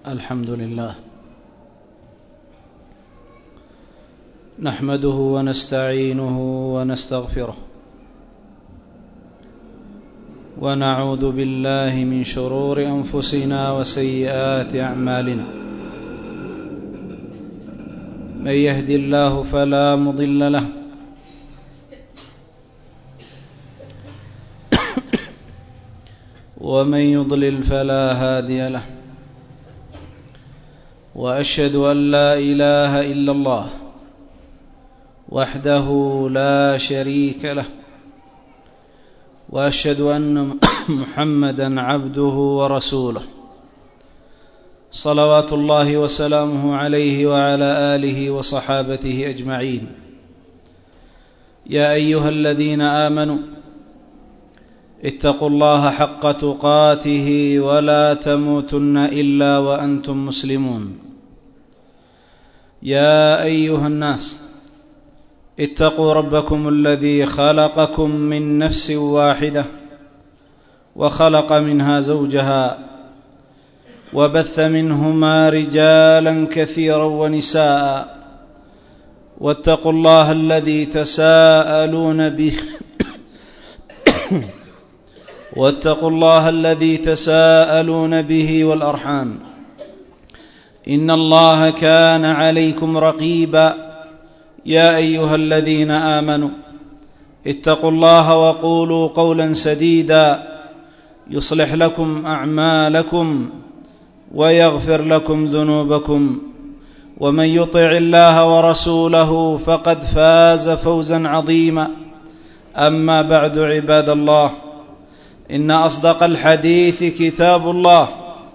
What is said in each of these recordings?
الحمد لله نحمده ونستعينه ونستغفره ونعوذ بالله من شرور أنفسنا وسيئات أعمالنا من يهد الله فلا مضل له ومن يضلل فلا هادي له وأشهد أن لا إله إلا الله وحده لا شريك له وأشهد أن محمدًا عبده ورسوله صلوات الله وسلامه عليه وعلى آله وصحابته أجمعين. يا أيها الذين آمنوا اتقوا الله حق تقاته ولا تموتن إلا وأنتم مسلمون. يا أيها الناس اتقوا ربكم الذي خلقكم من نفس واحدة وخلق منها زوجها وبث منهما رجالا كثيرا ونساء واتقوا الله الذي تساءلون به واتقوا الله الذي تساءلون به والأرحام إن الله كان عليكم رقيبا. يا أيها الذين آمنوا اتقوا الله وقولوا قولا سديدا يصلح لكم أعمالكم ويغفر لكم ذنوبكم ومن يطع الله ورسوله فقد فاز فوزا عظيما. أما بعد عباد الله، إن أصدق الحديث كتاب الله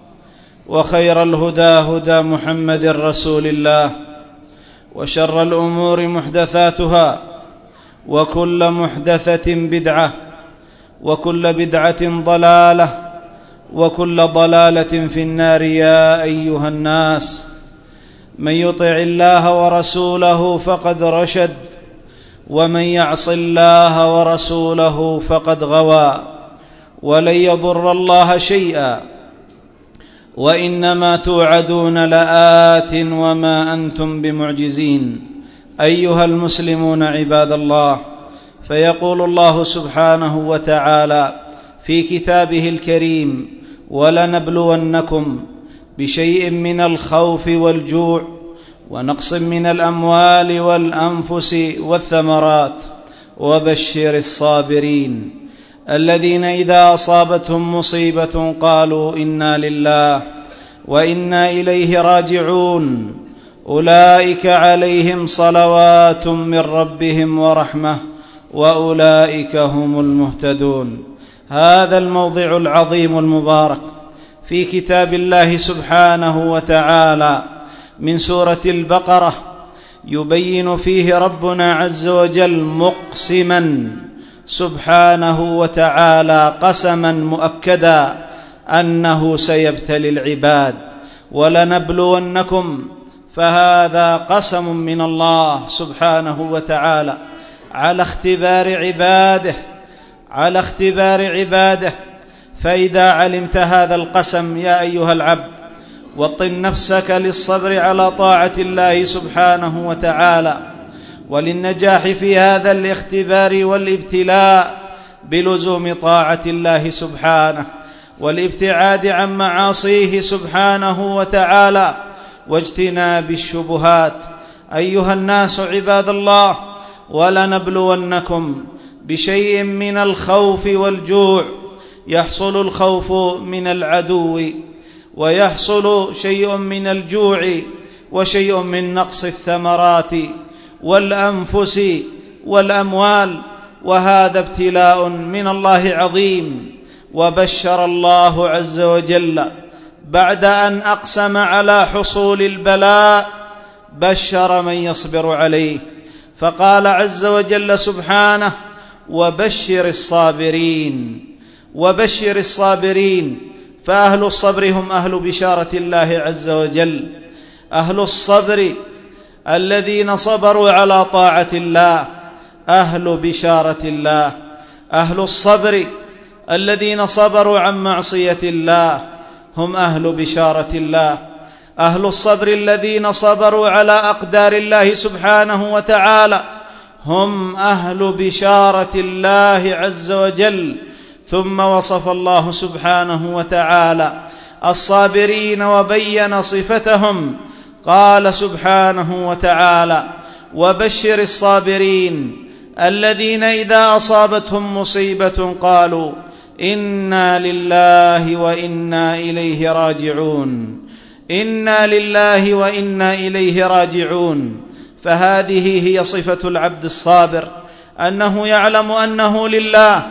وخير الهدى هدى محمد رسول الله وشر الأمور محدثاتها وكل محدثة بدعة وكل بدعة ضلالة وكل ضلالة في النار. يا أيها الناس، من يطع الله ورسوله فقد رشد ومن يعص الله ورسوله فقد غوى ولن يضر الله شيئا وإنما توعدون لآت وما أنتم بمعجزين. أيها المسلمون عباد الله، فيقول الله سبحانه وتعالى في كتابه الكريم: ولنبلونكم بشيء من الخوف والجوع ونقص من الأموال والأنفس والثمرات وبشر الصابرين الذين إذا أصابتهم مصيبة قالوا إنا لله وإنا إليه راجعون أولئك عليهم صلوات من ربهم ورحمة وأولئك هم المهتدون. هذا الموضع العظيم المبارك في كتاب الله سبحانه وتعالى من سورة البقرة يبين فيه ربنا عز وجل مقسما سبحانه وتعالى قسما مؤكدا أنه سيبتلي العباد. ولنبلونكم، فهذا قسم من الله سبحانه وتعالى على اختبار عباده. فإذا علمت هذا القسم يا أيها العبد، وطن نفسك للصبر على طاعة الله سبحانه وتعالى وللنجاح في هذا الاختبار والابتلاء بلزوم طاعة الله سبحانه والابتعاد عن معاصيه سبحانه وتعالى واجتناب الشبهات. أيها الناس عباد الله، ولنبلونكم بشيء من الخوف والجوع. يحصل الخوف من العدو ويحصل شيء من الجوع وشيء من نقص الثمرات والأنفس والأموال، وهذا ابتلاء من الله عظيم. وبشر الله عز وجل بعد أن أقسم على حصول البلاء بشر من يصبر عليه، فقال عز وجل سبحانه: وبشر الصابرين. فأهل الصبر هم أهل بشارة الله عز وجل، أهل الصبر الذين صبروا على طاعة الله أهل بشارة الله. أهل الصبر الذين صبروا عن معصية الله هم أهل بشارة الله. أهل الصبر الذين صبروا على أقدار الله سبحانه وتعالى هم أهل بشارة الله عز وجل. ثم وصف الله سبحانه وتعالى الصابرين وبين صفتهم، قال سبحانه وتعالى: وبشر الصابرين الذين إذا أصابتهم مصيبة قالوا إنا لله وإنا إليه راجعون. إنا لله وإنا إليه راجعون. فهذه هي صفة العبد الصابر، أنه يعلم أنه لله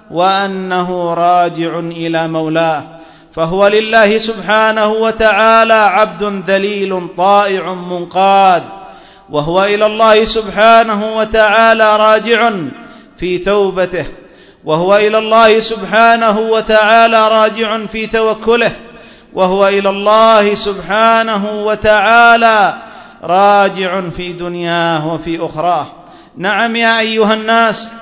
وأنه راجع إلى مولاه، فهو لله سبحانه وتعالى عبد ذليل طائع منقاد، وهو إلى الله سبحانه وتعالى راجع في توبته، وهو إلى الله سبحانه وتعالى راجع في توكله، وهو إلى الله سبحانه وتعالى راجع في دنياه وفي أخراه. نعم يا أيها الناس،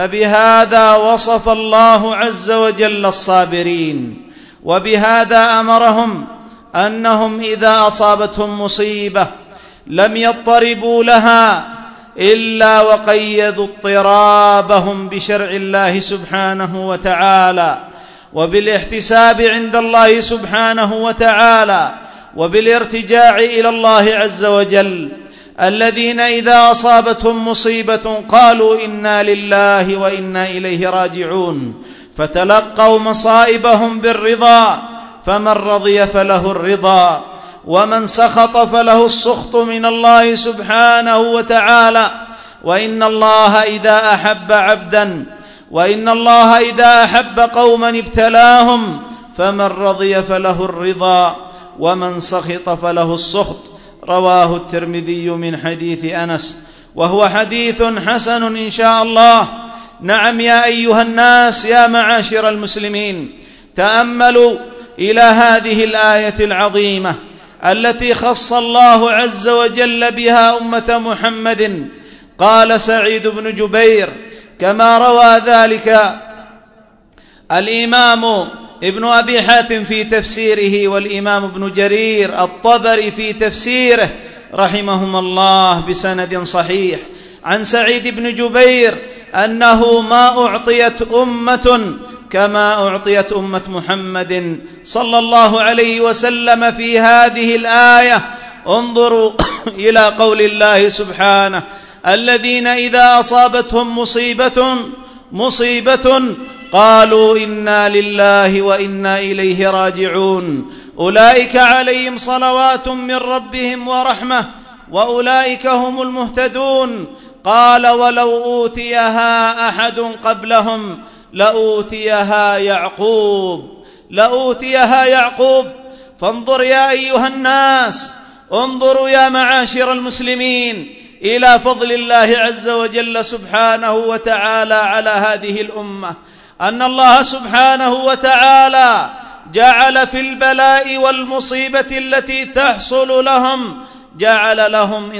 فبهذا وصف الله عز وجل الصابرين، وبهذا أمرهم أنهم إذا أصابتهم مصيبة لم يضطربوا لها إلا وقيدوا اضطرابهم بشرع الله سبحانه وتعالى، وبالاحتساب عند الله سبحانه وتعالى، وبالارتجاع إلى الله عز وجل. الذين إذا أصابتهم مصيبة قالوا إنا لله وإنا إليه راجعون، فتلقوا مصائبهم بالرضا، فمن رضي فله الرضا، ومن سخط فله السخط من الله سبحانه وتعالى. وإن الله إذا أحب عبدا، وإن الله إذا أحب قوما ابتلاهم، فمن رضي فله الرضا ومن سخط فله السخط. رواه الترمذي من حديث أنس، وهو حديث حسن إن شاء الله. نعم يا أيها الناس، يا معاشر المسلمين، تأملوا إلى هذه الآية العظيمة التي خص الله عز وجل بها أمة محمد. قال سعيد بن جبير كما روى ذلك الإمام ابن أبي حاتم في تفسيره، والإمام ابن جرير الطبري في تفسيره رحمهم الله بسند صحيح عن سعيد بن جبير أنه ما أعطيت أمة كما أعطيت أمة محمد صلى الله عليه وسلم في هذه الآية. انظروا إلى قول الله سبحانه: الذين إذا أصابتهم مصيبة قالوا إنا لله وإنا إليه راجعون، أولئك عليهم صلوات من ربهم ورحمة وأولئك هم المهتدون. قال: ولو أوتيها أحد قبلهم لأوتيها يعقوب. فانظر يا أيها الناس، انظروا يا معاشر المسلمين إلى فضل الله عز وجل سبحانه وتعالى على هذه الأمة، أن الله سبحانه وتعالى جعل في البلاء والمصيبة التي تحصل لهم، جعل لهم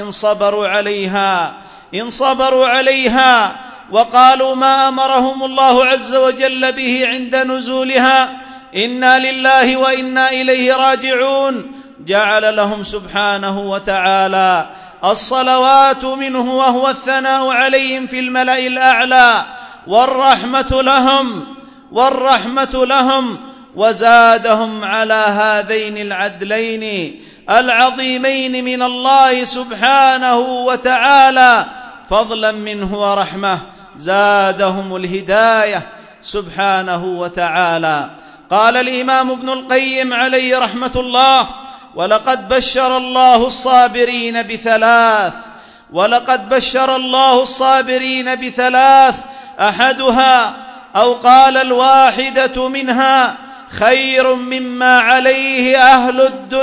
إن صبروا عليها وقالوا ما أمرهم الله عز وجل به عند نزولها: إنا لله وإنا إليه راجعون، جعل لهم سبحانه وتعالى الصلوات منه وهو الثناء عليهم في الملأ الأعلى، والرحمة لهم، وزادهم على هذين العدلين العظيمين من الله سبحانه وتعالى فضلا منه ورحمة، زادهم الهداية سبحانه وتعالى. قال الإمام ابن القيم عليه رحمة الله: ولقد بشر الله الصابرين بثلاث، أحدها أو قال الواحدة منها: خير مما عليه أهل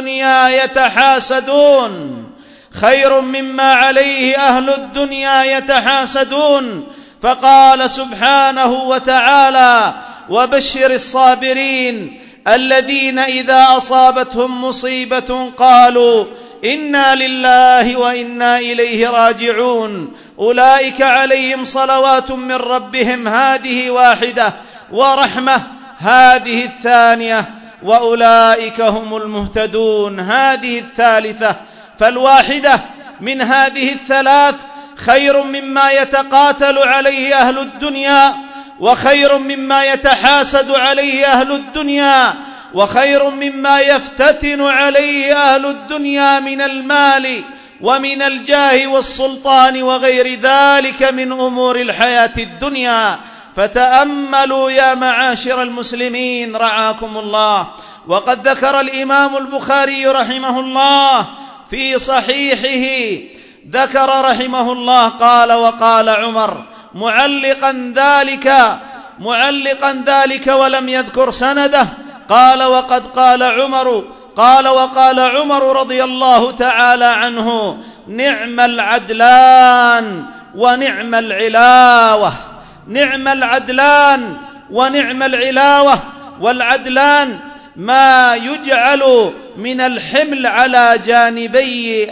الدنيا يتحاسدون. فقال سبحانه وتعالى: وبشر الصابرين الذين إذا أصابتهم مصيبة قالوا إنا لله وإنا إليه راجعون، أولئك عليهم صلوات من ربهم، هذه واحدة، ورحمة هذه الثانية، وأولئك هم المهتدون. هذه الثالثة، فالواحدة من هذه الثلاث خير مما يتقاتل عليه أهل الدنيا، وخير مما يتحاسد عليه أهل الدنيا، وخير مما يفتتن عليه أهل الدنيا من المال ومن الجاه والسلطان وغير ذلك من أمور الحياة الدنيا. فتأملوا يا معاشر المسلمين رعاكم الله. وقد ذكر الإمام البخاري رحمه الله في صحيحه، ذكر رحمه الله قال: وقال عمر، معلقا ذلك ولم يذكر سنده، قال: وقد قال عمر، وقال عمر رضي الله تعالى عنه: نعم العدلان ونعم العلاوة. نعم العدلان ونعم العلاوة. والعدلان ما يجعل من الحمل على جانبي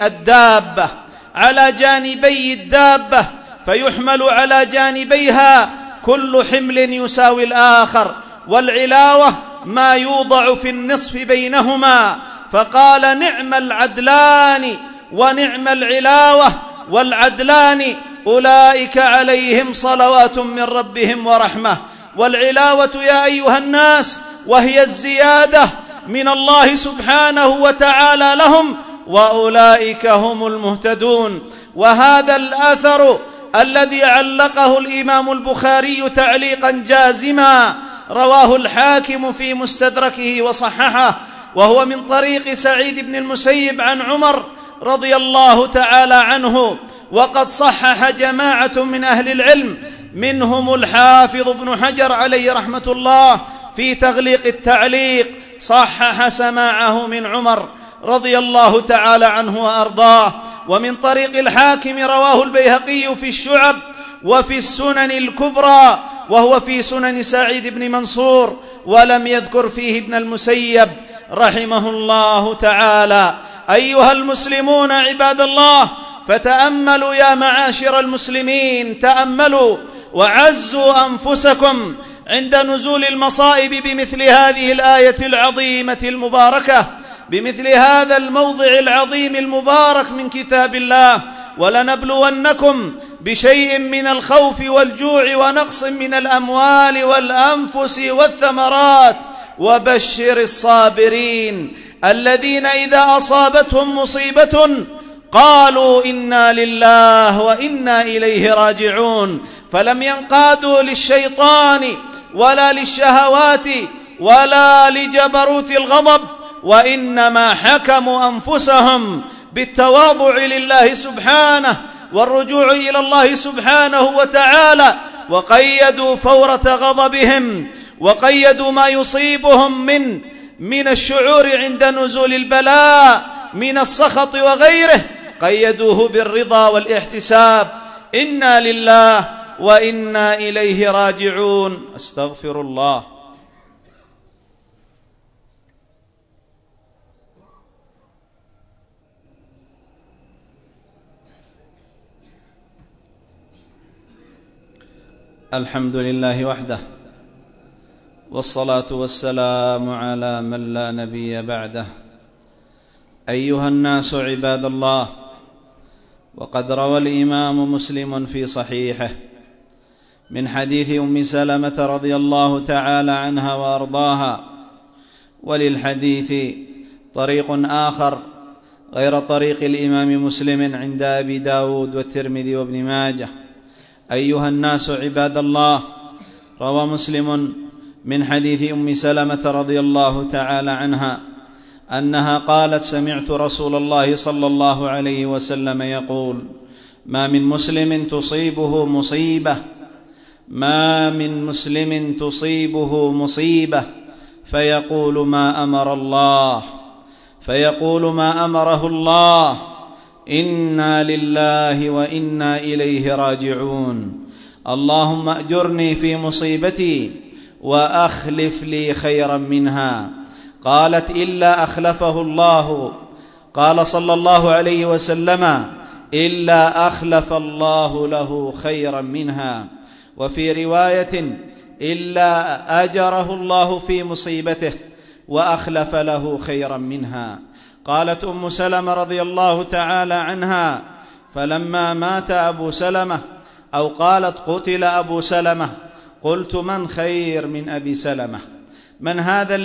الدابة، فيحمل على جانبيها كل حمل يساوي الآخر. والعلاوة ما يوضع في النصف بينهما، فقال: نعم العدلان ونعم العلاوة. والعدلان أولئك عليهم صلوات من ربهم ورحمة. والعلاوة يا أيها الناس وهي الزيادة من الله سبحانه وتعالى لهم، وأولئك هم المهتدون. وهذا الأثر الذي علقه الإمام البخاري تعليقا جازما رواه الحاكم في مستدركه وصححه، وهو من طريق سعيد بن المسيب عن عمر رضي الله تعالى عنه. وقد صحح جماعة من أهل العلم، منهم الحافظ ابن حجر عليه رحمة الله في تغليق التعليق، صحح سماعه من عمر رضي الله تعالى عنه وأرضاه. ومن طريق الحاكم رواه البيهقي في الشعب وفي السنن الكبرى، وهو في سنن سعيد بن منصور، ولم يذكر فيه ابن المسيب رحمه الله تعالى. أيها المسلمون عباد الله، فتأملوا يا معاشر المسلمين، تأملوا وعزوا أنفسكم عند نزول المصائب بمثل هذه الآية العظيمة المباركة، بمثل هذا الموضع العظيم المبارك من كتاب الله. ولنبلونكم بشيء من الخوف والجوع ونقص من الأموال والأنفس والثمرات وبشر الصابرين الذين إذا أصابتهم مصيبة قالوا إنا لله وإنا إليه راجعون، فلم ينقادوا للشيطان ولا للشهوات ولا لجبروت الغضب، وإنما حكموا أنفسهم بالتواضع لله سبحانه والرجوع إلى الله سبحانه وتعالى، وقيدوا فورة غضبهم، وقيدوا ما يصيبهم من الشعور عند نزول البلاء من السخط وغيره، قيدوه بالرضا والاحتساب. إنا لله وإنا إليه راجعون. أستغفر الله. الحمد لله وحده، والصلاة والسلام على من لا نبي بعده. أيها الناس عباد الله، وقد روى الإمام مسلم في صحيحه من حديث أم سلمة رضي الله تعالى عنها وأرضاها، وللحديث طريق آخر غير طريق الإمام مسلم عند أبي داود والترمذي وابن ماجه. أيها الناس عباد الله، روى مسلم من حديث أم سلمة رضي الله تعالى عنها أنها قالت: سمعت رسول الله صلى الله عليه وسلم يقول: ما من مسلم تصيبه مصيبة فيقول ما أمره الله إنا لله وإنا إليه راجعون، اللهم أجرني في مصيبتي وأخلف لي خيرا منها. قالت: إلا أخلفه الله. قال صلى الله عليه وسلم: إلا أخلف الله له خيرا منها. وفي رواية: إلا أجره الله في مصيبته. وأخلف له خيرا منها. قالت أم سلمة رضي الله تعالى عنها: فلما مات أبو سلمة، أو قالت قتل أبو سلمة، قلت: من خير من أبي سلمة؟ من هذا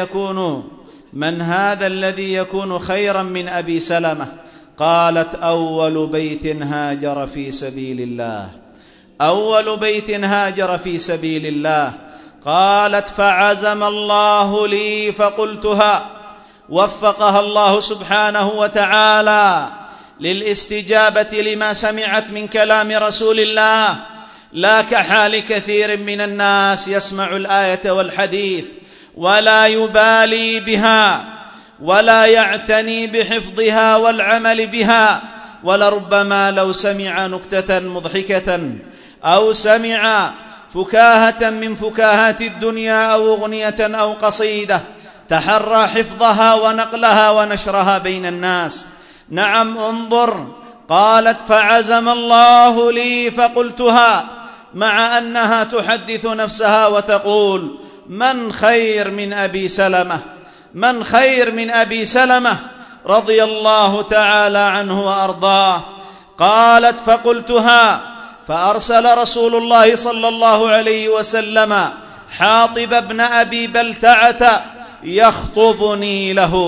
الذي يكون خيرا من أبي سلمة؟ قالت: أول بيت هاجر في سبيل الله، أول بيت هاجر في سبيل الله. قالت: فعزم الله لي فقلتها. وفقها الله سبحانه وتعالى للاستجابة لما سمعت من كلام رسول الله، لا كحال كثير من الناس يسمع الآية والحديث ولا يبالي بها ولا يعتني بحفظها والعمل بها، ولربما لو سمع نكتة مضحكة أو سمع فكاهة من فكاهات الدنيا أو أغنية أو قصيدة تحرى حفظها ونقلها ونشرها بين الناس. نعم، انظر، قالت: فعزم الله لي فقلتها، مع أنها تحدث نفسها وتقول: من خير من أبي سلمة؟ من خير من أبي سلمة رضي الله تعالى عنه وأرضاه؟ قالت: فقلتها، فأرسل رسول الله صلى الله عليه وسلم حاطب بن أبي بلتعة يخطبني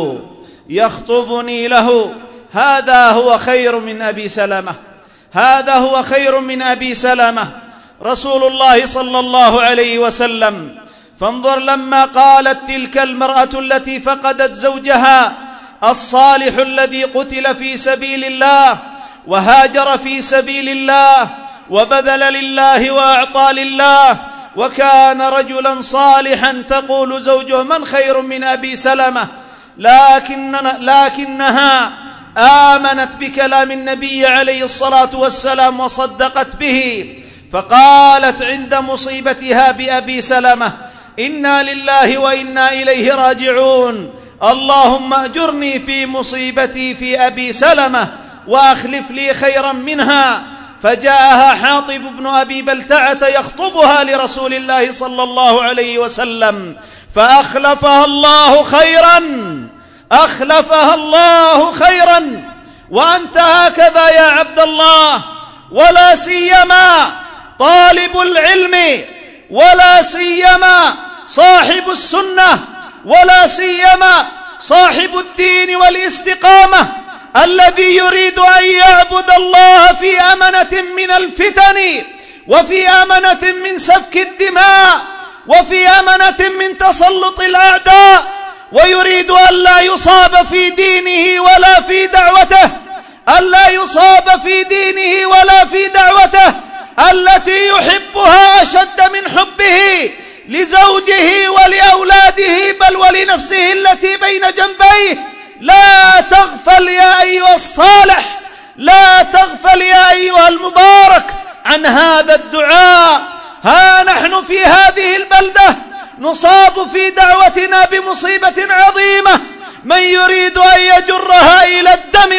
له. هذا هو خير من أبي سلمة، هذا هو خير من أبي سلمة رسول الله صلى الله عليه وسلم. فانظر، لما قالت تلك المرأة التي فقدت زوجها الصالح الذي قتل في سبيل الله وهاجر في سبيل الله وبذل لله وأعطى لله وكان رجلا صالحا، تقول زوجه: من خير من أبي سلمة؟ لكنها آمنت بكلام النبي عليه الصلاة والسلام وصدقت به، فقالت عند مصيبتها بأبي سلمة: إنا لله وإنا إليه راجعون، اللهم أجرني في مصيبتي في أبي سلمة وأخلف لي خيرا منها. فجاءها حاطب بن أبي بلتعة يخطبها لرسول الله صلى الله عليه وسلم، فأخلفها الله خيرا. وأنت هكذا يا عبد الله، ولا سيما طالب العلم، ولا سيما صاحب السنة، ولا سيما صاحب الدين والاستقامة، الذي يريد أن يعبد الله في أمنة من الفتن، وفي أمنة من سفك الدماء، وفي أمنة من تسلط الأعداء، ويريد أن لا يصاب في دينه ولا في دعوته، ألا يصاب في دينه ولا في دعوته التي يحبها أشد من حبه لزوجه ولأولاده بل ولنفسه التي بين جنبيه. لا تغفل يا أيها الصالح، لا تغفل يا أيها المبارك عن هذا الدعاء. ها نحن في هذه البلدة نصاب في دعوتنا بمصيبة عظيمة، من يريد أن يجرها إلى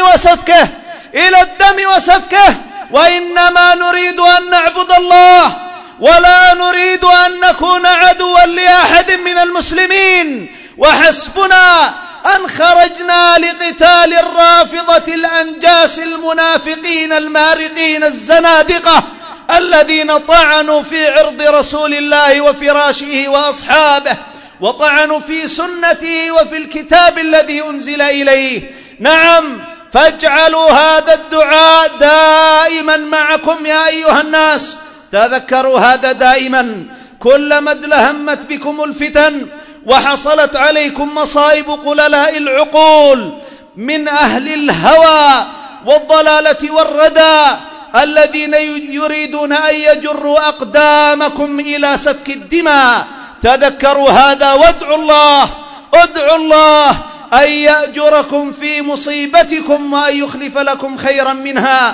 الدم وسفكه، وإنما نريد أن نعبد الله، ولا نريد أن نكون عدوا لأحد من المسلمين، وحسبنا أن خرجنا لقتال الرافضة الأنجاس المنافقين المارقين الزنادقة الذين طعنوا في عرض رسول الله وفراشه وأصحابه، وطعنوا في سنته وفي الكتاب الذي أنزل إليه. نعم، فاجعلوا هذا الدعاء دائما معكم يا أيها الناس، تذكروا هذا دائما. كلما ادلهمت بكم الفتن وحصلت عليكم مصائب قللاء العقول من أهل الهوى والضلالة والردى الذين يريدون أن يجروا أقدامكم إلى سفك الدماء، تذكروا هذا وادعوا الله أن يأجركم في مصيبتكم وأن يخلف لكم خيرا منها.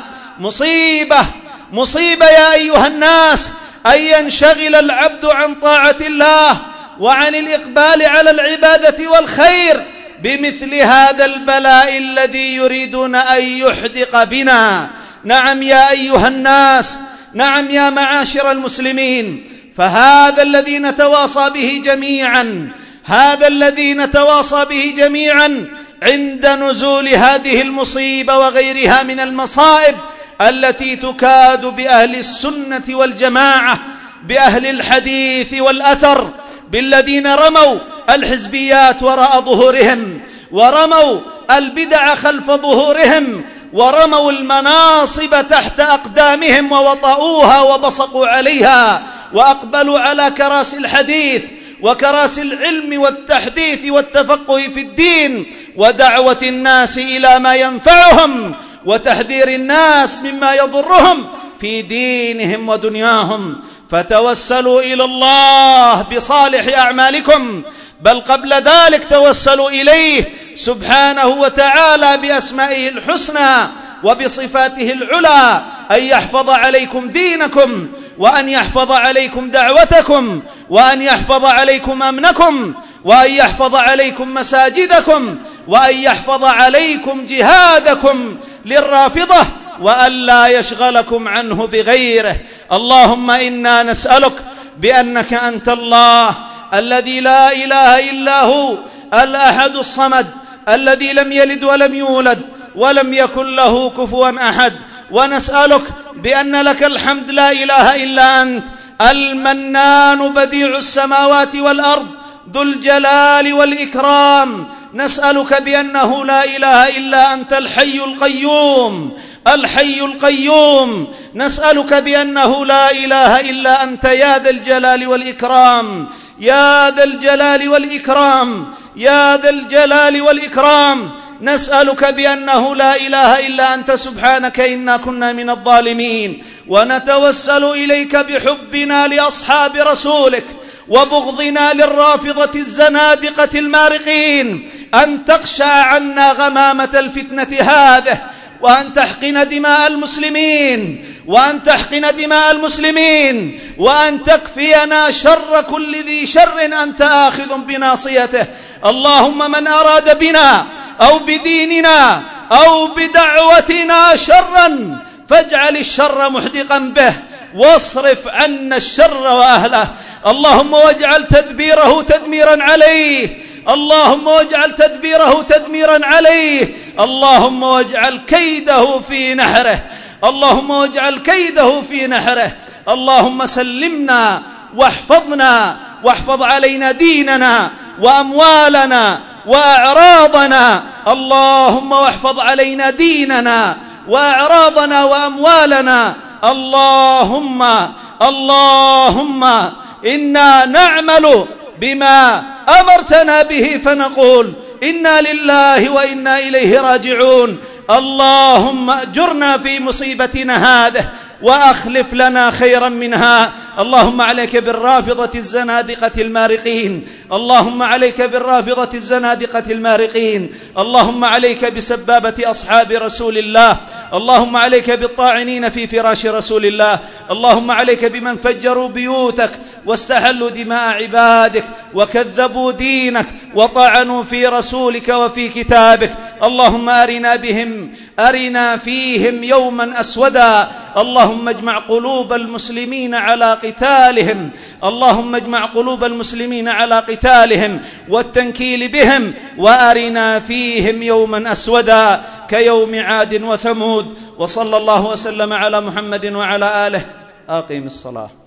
مصيبة يا أيها الناس أن ينشغل العبد عن طاعة الله وعن الإقبال على العبادة والخير بمثل هذا البلاء الذي يريدون أن يحدق بنا. نعم يا أيها الناس، نعم يا معاشر المسلمين، فهذا الذي نتواصى به جميعا، هذا الذي نتواصى به جميعا عند نزول هذه المصيبة وغيرها من المصائب التي تكاد بأهل السنة والجماعة، بأهل الحديث والأثر، بالذين رموا الحزبيات وراء ظهورهم، ورموا البدع خلف ظهورهم، ورموا المناصب تحت أقدامهم ووطئوها وبصقوا عليها، وأقبلوا على كراسي الحديث وكراسي العلم والتحديث والتفقه في الدين، ودعوة الناس إلى ما ينفعهم، وتحذير الناس مما يضرهم في دينهم ودنياهم. فتوسلوا إلى الله بصالح أعمالكم، بل قبل ذلك توسلوا إليه سبحانه وتعالى بأسمائه الحسنى وبصفاته العلى أن يحفظ عليكم دينكم، وأن يحفظ عليكم دعوتكم، وأن يحفظ عليكم أمنكم، وأن يحفظ عليكم مساجدكم، وأن يحفظ عليكم جهادكم للرافضة، وأن لا يشغلكم عنه بغيره. اللهم إنا نسألك بأنك أنت الله الذي لا إله إلا هو، الأحد الصمد، الذي لم يلد ولم يولد ولم يكن له كفوا أحد، ونسألك بأن لك الحمد لا إله إلا أنت، المنان بديع السماوات والأرض، ذو الجلال والإكرام. نسألك بأنه لا إله إلا أنت الحي القيوم، الحي القيوم. نسألك بأنه لا إله إلا أنت يا ذا الجلال والإكرام، يا ذا الجلال والإكرام، يا ذا الجلال والإكرام. نسألك بأنه لا إله إلا أنت سبحانك إنا كنا من الظالمين. ونتوسل إليك بحبنا لأصحاب رسولك وبغضنا للرافضة الزنادقة المارقين أن تقشع عنا غمامة الفتنة هذه، وأن تحقن دماء المسلمين، وأن تحقن دماء المسلمين، وأن تكفينا شر كل ذي شر أنت آخذ بناصيته. اللهم من أراد بنا أو بديننا أو بدعوتنا شرا فاجعل الشر محدقا به، واصرف عنا الشر وأهله. اللهم واجعل تدبيره تدميرا عليه، اللهم واجعل تدبيره تدميرا عليه، اللهم واجعل كيده في نحره، اللهم واجعل كيده في نحره. اللهم سلمنا واحفظنا، واحفظ علينا ديننا وأموالنا وأعراضنا. اللهم واحفظ علينا ديننا وأعراضنا وأموالنا. اللهم إنا نعمل بما أمرتنا به فنقول إنا لله وإنا إليه راجعون. اللهم أجرنا في مصيبتنا هذه وأخلف لنا خيرا منها. اللهم عليك بالرافضة الزنادقة المارقين، اللهم عليك بالرافضة الزنادقة المارقين، اللهم عليك بسبابة أصحاب رسول الله، اللهم عليك بالطاعنين في فراش رسول الله، اللهم عليك بمن فجروا بيوتك واستحلوا دماء عبادك وكذبوا دينك وطعنوا في رسولك وفي كتابك. اللهم أرنا فيهم يوما أسودا. اللهم اجمع قلوب المسلمين على قتالهم، اللهم اجمع قلوب المسلمين على قتالهم والتنكيل بهم، وأرنا فيهم يوما أسودا كيوم عاد وثمود. وصلى الله وسلم على محمد وعلى آله. أقم الصلاة.